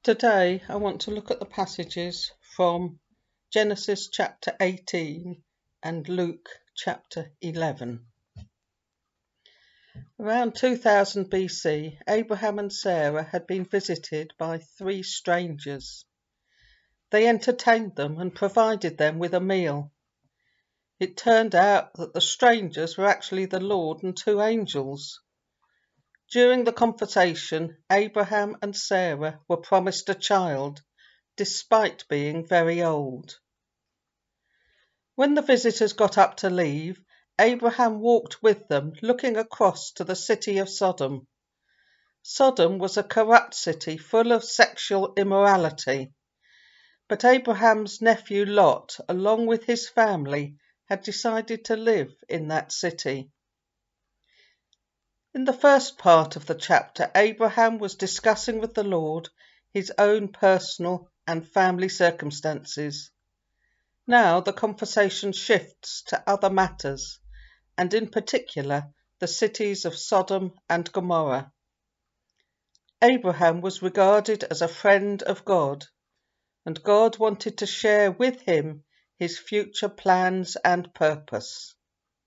Today, I want to look at the passages from Genesis chapter 18 and Luke chapter 11. Around 2000 BC, Abraham and Sarah had been visited by three strangers. They entertained them and provided them with a meal. It turned out that the strangers were actually the Lord and two angels. During the conversation, Abraham and Sarah were promised a child, despite being very old. When the visitors got up to leave, Abraham walked with them, looking across to the city of Sodom. Sodom was a corrupt city full of sexual immorality, but Abraham's nephew Lot, along with his family, had decided to live in that city. In the first part of the chapter, Abraham was discussing with the Lord his own personal and family circumstances. Now the conversation shifts to other matters, and in particular the cities of Sodom and Gomorrah. Abraham was regarded as a friend of God, and God wanted to share with him his future plans and purpose.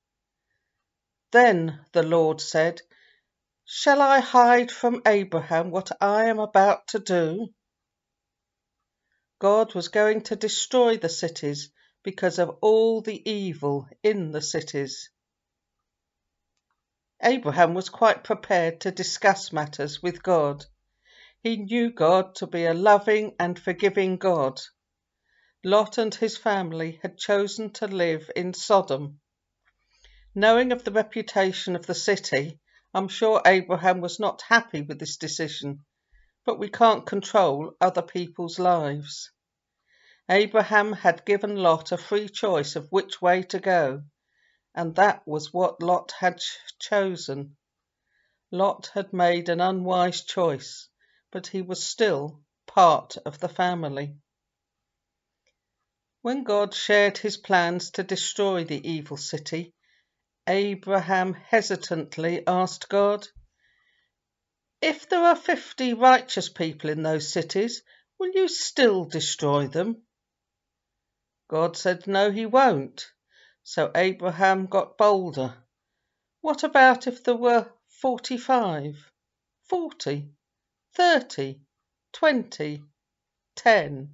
Then the Lord said, "Shall I hide from Abraham what I am about to do?" God was going to destroy the cities because of all the evil in the cities. Abraham was quite prepared to discuss matters with God. He knew God to be a loving and forgiving God. Lot and his family had chosen to live in Sodom. Knowing of the reputation of the city, I'm sure Abraham was not happy with this decision, but we can't control other people's lives. Abraham had given Lot a free choice of which way to go, and that was what Lot had chosen. Lot had made an unwise choice, but he was still part of the family. When God shared his plans to destroy the evil city, Abraham hesitantly asked God, "If there are 50 righteous people in those cities, will you still destroy them?" God said no, he won't. So Abraham got bolder. What about if there were 45, 40, 30, 20, 10?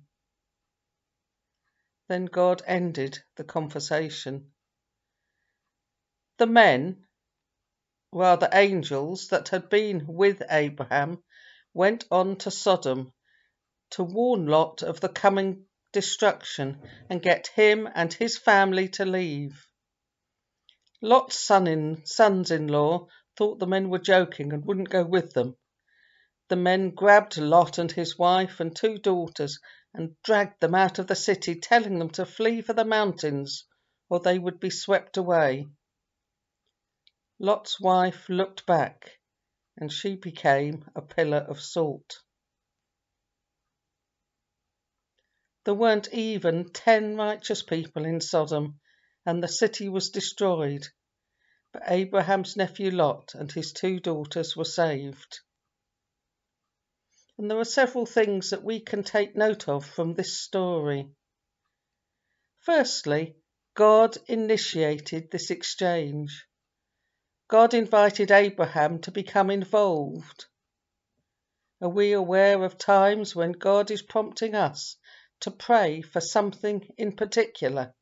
Then God ended the conversation. The men, rather angels, that had been with Abraham went on to Sodom to warn Lot of the coming destruction and get him and his family to leave. Lot's sons-in-law thought the men were joking and wouldn't go with them. The men grabbed Lot and his wife and two daughters and dragged them out of the city, telling them to flee for the mountains or they would be swept away. Lot's wife looked back, and she became a pillar of salt. There weren't even 10 righteous people in Sodom, and the city was destroyed, but Abraham's nephew Lot and his two daughters were saved. And there are several things that we can take note of from this story. Firstly, God initiated this exchange. God invited Abraham to become involved. Are we aware of times when God is prompting us to pray for something in particular?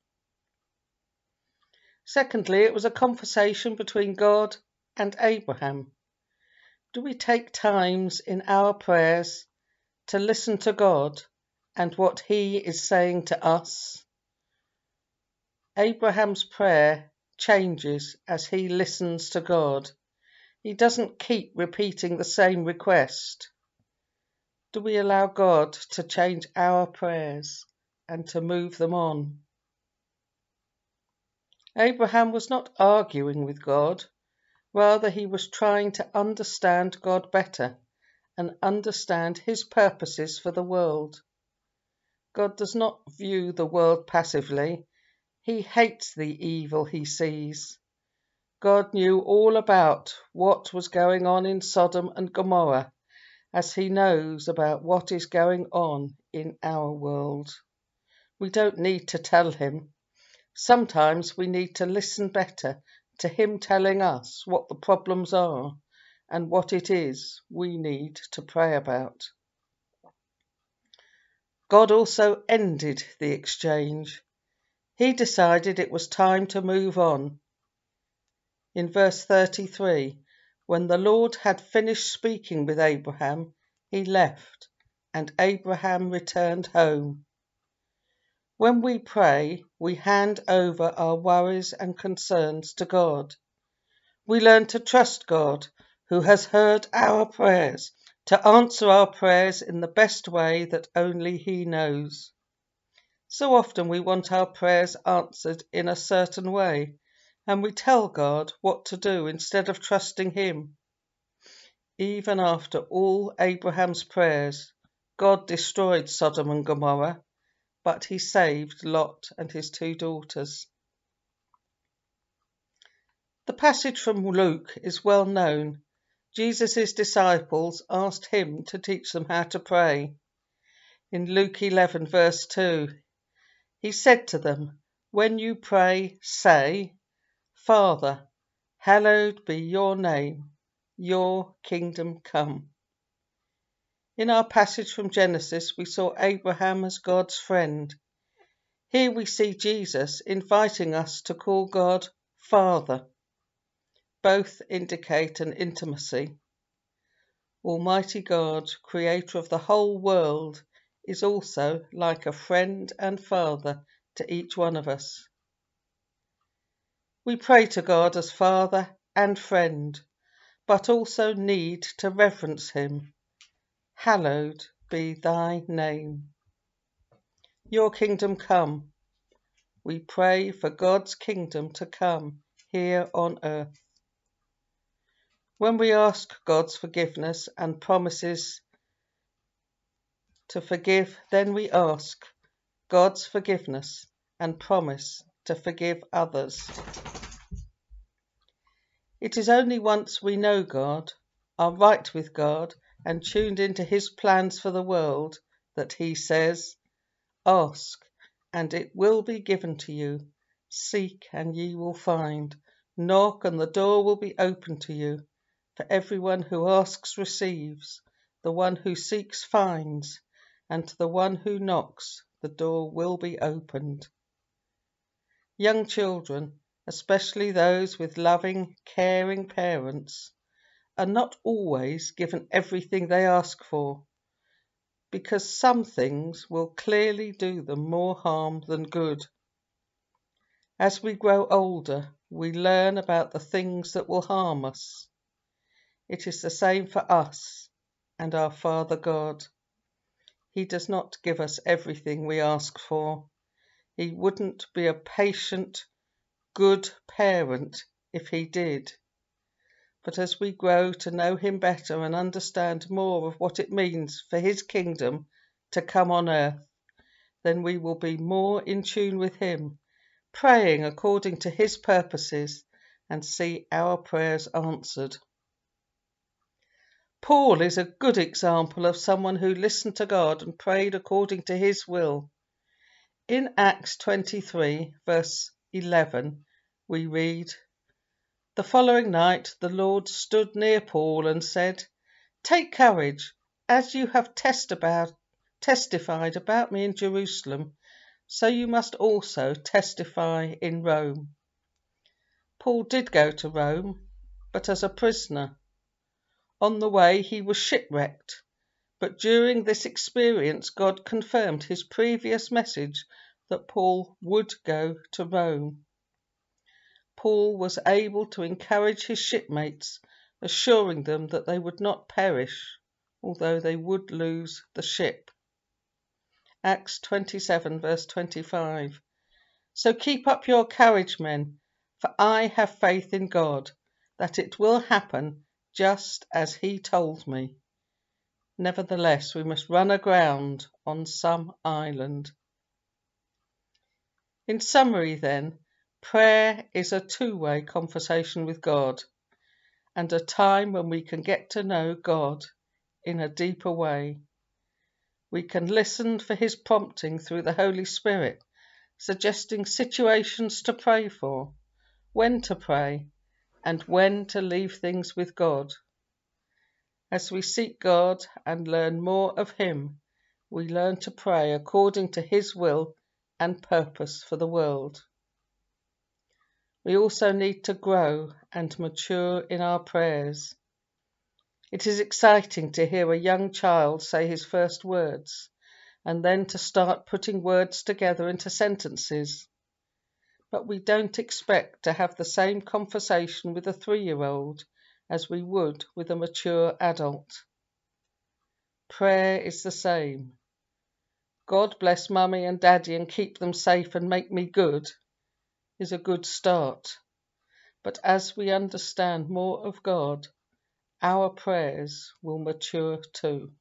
Secondly, it was a conversation between God and Abraham. Do we take times in our prayers to listen to God and what He is saying to us? Abraham's prayer changes as he listens to God. He doesn't keep repeating the same request. Do we allow God to change our prayers and to move them on? Abraham was not arguing with God. Rather, he was trying to understand God better and understand his purposes for the world. God does not view the world passively. He hates the evil he sees. God knew all about what was going on in Sodom and Gomorrah, as he knows about what is going on in our world. We don't need to tell him. Sometimes we need to listen better to him telling us what the problems are and what it is we need to pray about. God also ended the exchange. He decided it was time to move on. In verse 33, when the Lord had finished speaking with Abraham, he left, and Abraham returned home. When we pray, we hand over our worries and concerns to God. We learn to trust God, who has heard our prayers, to answer our prayers in the best way that only He knows. So often we want our prayers answered in a certain way, and we tell God what to do instead of trusting Him. Even after all Abraham's prayers, God destroyed Sodom and Gomorrah, but He saved Lot and his 2 daughters. The passage from Luke is well known. Jesus' disciples asked him to teach them how to pray. In Luke 11 verse 2, he said to them, "When you pray, say, Father, hallowed be your name, your kingdom come." In our passage from Genesis, we saw Abraham as God's friend. Here we see Jesus inviting us to call God Father. Both indicate an intimacy. Almighty God, creator of the whole world, is also like a friend and father to each one of us. We pray to God as Father and friend, but also need to reverence Him. Hallowed be thy name. Your kingdom come. We pray for God's kingdom to come here on earth. When we ask God's forgiveness and promises to forgive, then we ask God's forgiveness and promise to forgive others. It is only once we know God, are right with God, and tuned into His plans for the world that He says, "Ask, and it will be given to you. Seek, and ye will find. Knock, and the door will be opened to you. For everyone who asks receives, the one who seeks finds, and to the one who knocks the door will be opened." Young children, especially those with loving, caring parents, are not always given everything they ask for, because some things will clearly do them more harm than good. As we grow older, we learn about the things that will harm us. It is the same for us and our Father God. He does not give us everything we ask for. He wouldn't be a patient, good parent if He did. But as we grow to know Him better and understand more of what it means for His kingdom to come on earth, then we will be more in tune with Him, praying according to His purposes, and see our prayers answered. Paul is a good example of someone who listened to God and prayed according to His will. In Acts 23, verse 11, we read, "The following night the Lord stood near Paul and said, 'Take courage, as you have testified about me in Jerusalem, so you must also testify in Rome.'" Paul did go to Rome, but as a prisoner. On the way he was shipwrecked, but during this experience God confirmed His previous message that Paul would go to Rome. Paul was able to encourage his shipmates, assuring them that they would not perish, although they would lose the ship. Acts 27 verse 25. "So keep up your courage, men, for I have faith in God, that it will happen just as He told me. Nevertheless, we must run aground on some island." In summary, then, prayer is a two-way conversation with God, and a time when we can get to know God in a deeper way. We can listen for His prompting through the Holy Spirit, suggesting situations to pray for, when to pray, and when to leave things with God. As we seek God and learn more of Him, we learn to pray according to His will and purpose for the world. We also need to grow and mature in our prayers. It is exciting to hear a young child say his first words, and then to start putting words together into sentences. But we don't expect to have the same conversation with a 3-year-old as we would with a mature adult. Prayer is the same. God bless Mummy and Daddy and keep them safe and make me good is a good start. But as we understand more of God, our prayers will mature too.